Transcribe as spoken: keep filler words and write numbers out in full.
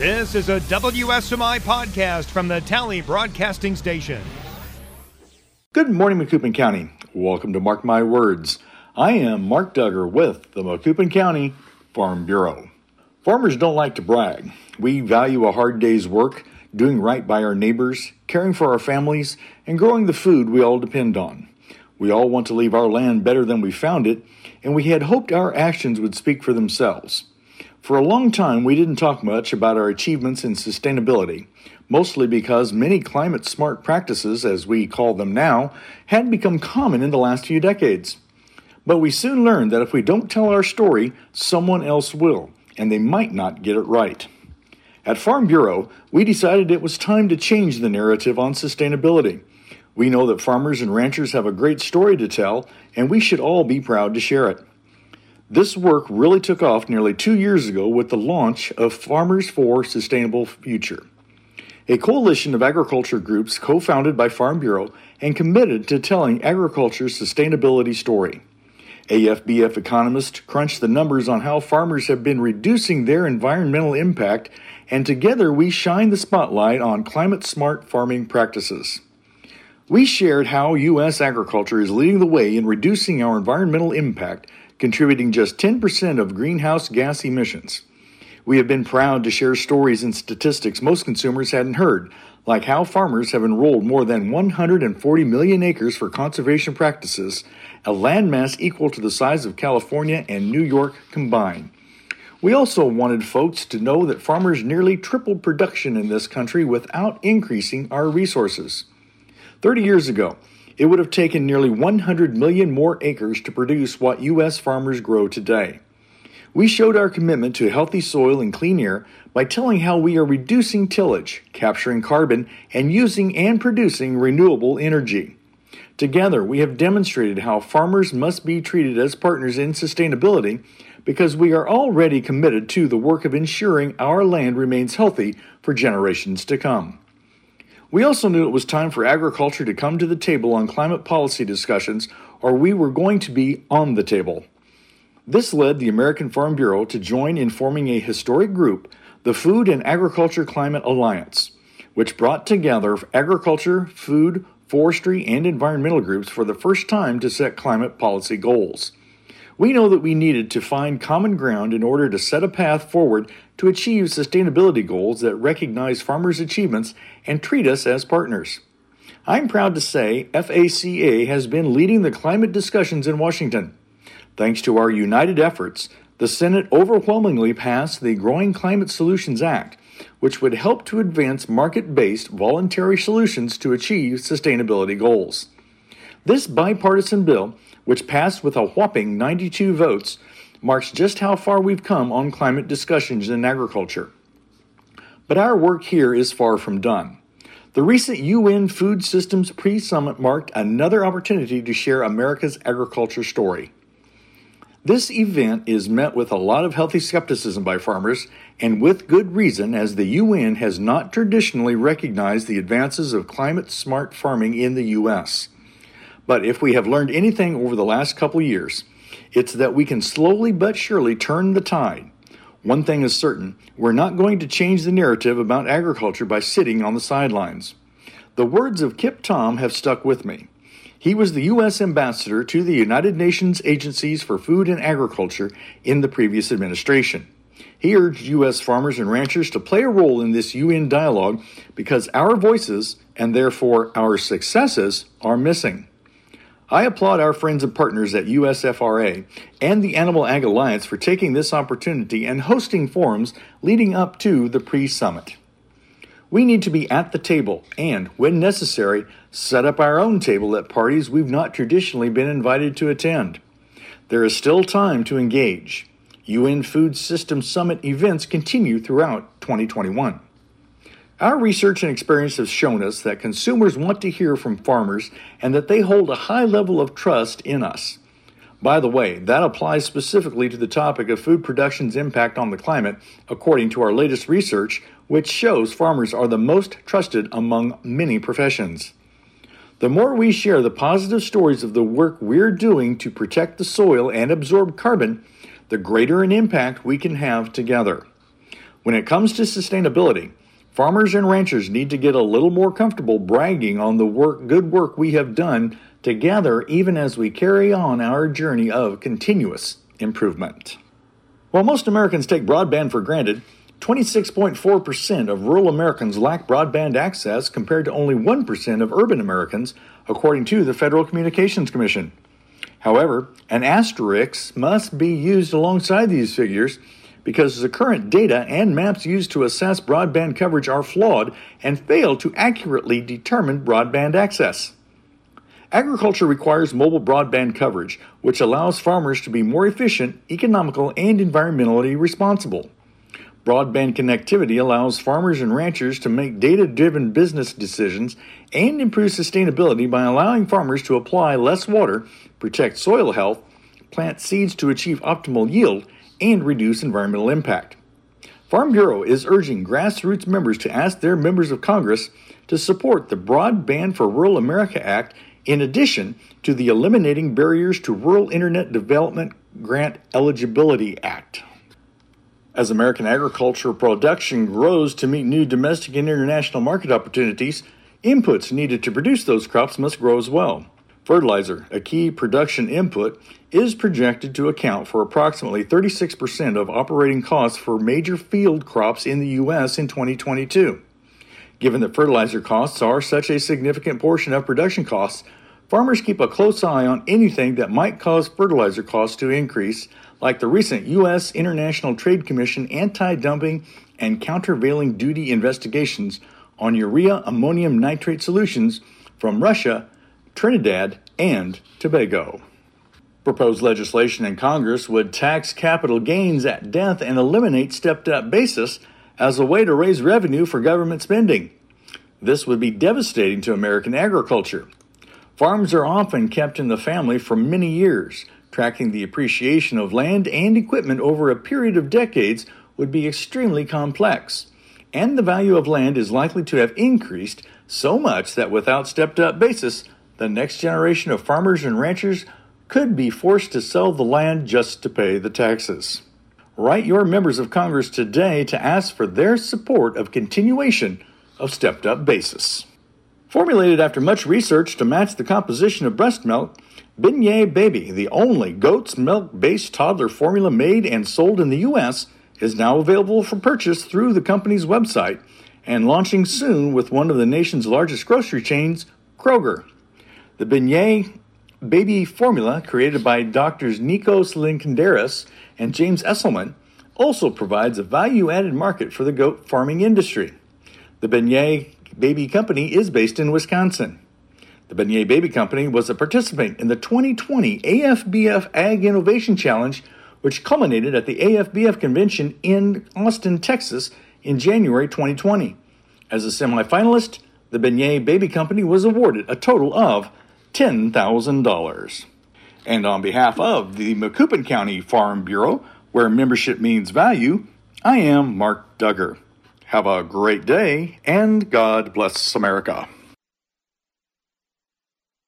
This is a W S M I podcast from the Tally Broadcasting Station. Good morning, Macoupin County. Welcome to Mark My Words. I am Mark Duggar with the Macoupin County Farm Bureau. Farmers don't like to brag. We value a hard day's work, doing right by our neighbors, caring for our families, and growing the food we all depend on. We all want to leave our land better than we found it, and we had hoped our actions would speak for themselves. For a long time, we didn't talk much about our achievements in sustainability, mostly because many climate-smart practices, as we call them now, had become common in the last few decades. But we soon learned that if we don't tell our story, someone else will, and they might not get it right. At Farm Bureau, we decided it was time to change the narrative on sustainability. We know that farmers and ranchers have a great story to tell, and we should all be proud to share it. This work really took off nearly two years ago with the launch of Farmers for Sustainable Future, a coalition of agriculture groups co-founded by Farm Bureau and committed to telling agriculture's sustainability story. A F B F economists crunched the numbers on how farmers have been reducing their environmental impact, and together we shine the spotlight on climate-smart farming practices. We shared how U S agriculture is leading the way in reducing our environmental impact, contributing just ten percent of greenhouse gas emissions. We have been proud to share stories and statistics most consumers hadn't heard, like how farmers have enrolled more than one hundred forty million acres for conservation practices, a landmass equal to the size of California and New York combined. We also wanted folks to know that farmers nearly tripled production in this country without increasing our resources. thirty years ago, it would have taken nearly one hundred million more acres to produce what U S farmers grow today. We showed our commitment to healthy soil and clean air by telling how we are reducing tillage, capturing carbon, and using and producing renewable energy. Together, we have demonstrated how farmers must be treated as partners in sustainability because we are already committed to the work of ensuring our land remains healthy for generations to come. We also knew it was time for agriculture to come to the table on climate policy discussions, or we were going to be on the table. This led the American Farm Bureau to join in forming a historic group, the Food and Agriculture Climate Alliance, which brought together agriculture, food, forestry, and environmental groups for the first time to set climate policy goals. We know that we needed to find common ground in order to set a path forward to achieve sustainability goals that recognize farmers' achievements and treat us as partners. I'm proud to say F A C A has been leading the climate discussions in Washington. Thanks to our united efforts, the Senate overwhelmingly passed the Growing Climate Solutions Act, which would help to advance market-based voluntary solutions to achieve sustainability goals. This bipartisan bill, which passed with a whopping ninety-two votes, marks just how far we've come on climate discussions in agriculture. But our work here is far from done. The recent U N Food Systems Pre-Summit marked another opportunity to share America's agriculture story. This event is met with a lot of healthy skepticism by farmers, and with good reason, as the U N has not traditionally recognized the advances of climate-smart farming in the U S. But if we have learned anything over the last couple years, it's that we can slowly but surely turn the tide. One thing is certain, we're not going to change the narrative about agriculture by sitting on the sidelines. The words of Kip Tom have stuck with me. He was the U S ambassador to the United Nations Agencies for Food and Agriculture in the previous administration. He urged U S farmers and ranchers to play a role in this U N dialogue because our voices, and therefore our successes, are missing. I applaud our friends and partners at U S F R A and the Animal Ag Alliance for taking this opportunity and hosting forums leading up to the pre-summit. We need to be at the table and, when necessary, set up our own table at parties we've not traditionally been invited to attend. There is still time to engage. U N Food Systems Summit events continue throughout twenty twenty-one. Our research and experience have shown us that consumers want to hear from farmers and that they hold a high level of trust in us. By the way, that applies specifically to the topic of food production's impact on the climate, according to our latest research, which shows farmers are the most trusted among many professions. The more we share the positive stories of the work we're doing to protect the soil and absorb carbon, the greater an impact we can have together. When it comes to sustainability, farmers and ranchers need to get a little more comfortable bragging on the work, good work we have done together, even as we carry on our journey of continuous improvement. While most Americans take broadband for granted, twenty-six point four percent of rural Americans lack broadband access compared to only one percent of urban Americans, according to the Federal Communications Commission. However, an asterisk must be used alongside these figures because the current data and maps used to assess broadband coverage are flawed and fail to accurately determine broadband access. Agriculture requires mobile broadband coverage, which allows farmers to be more efficient, economical, and environmentally responsible. Broadband connectivity allows farmers and ranchers to make data-driven business decisions and improve sustainability by allowing farmers to apply less water, protect soil health, plant seeds to achieve optimal yield, and reduce environmental impact. Farm Bureau is urging grassroots members to ask their members of Congress to support the Broadband for Rural America Act in addition to the Eliminating Barriers to Rural Internet Development Grant Eligibility Act. As American agricultural production grows to meet new domestic and international market opportunities, inputs needed to produce those crops must grow as well. Fertilizer, a key production input, is projected to account for approximately thirty-six percent of operating costs for major field crops in the U S in twenty twenty-two. Given that fertilizer costs are such a significant portion of production costs, farmers keep a close eye on anything that might cause fertilizer costs to increase, like the recent U S International Trade Commission anti-dumping and countervailing duty investigations on urea ammonium nitrate solutions from Russia, Trinidad, and Tobago. Proposed legislation in Congress would tax capital gains at death and eliminate stepped-up basis as a way to raise revenue for government spending. This would be devastating to American agriculture. Farms are often kept in the family for many years. Tracking the appreciation of land and equipment over a period of decades would be extremely complex, and the value of land is likely to have increased so much that without stepped-up basis, the next generation of farmers and ranchers could be forced to sell the land just to pay the taxes. Write your members of Congress today to ask for their support of continuation of stepped-up basis. Formulated after much research to match the composition of breast milk, Beignet Baby, the only goat's milk-based toddler formula made and sold in the U S, is now available for purchase through the company's website and launching soon with one of the nation's largest grocery chains, Kroger. The Beignet Baby formula, created by Doctors Nikos Linkenderis and James Esselman, also provides a value-added market for the goat farming industry. The Beignet Baby Company is based in Wisconsin. The Beignet Baby Company was a participant in the twenty twenty A F B F Ag Innovation Challenge, which culminated at the A F B F convention in Austin, Texas in January twenty twenty. As a semifinalist, the Beignet Baby Company was awarded a total of ten thousand dollars. And on behalf of the Macoupin County Farm Bureau, where membership means value, I am Mark Duggar. Have a great day, and God bless America.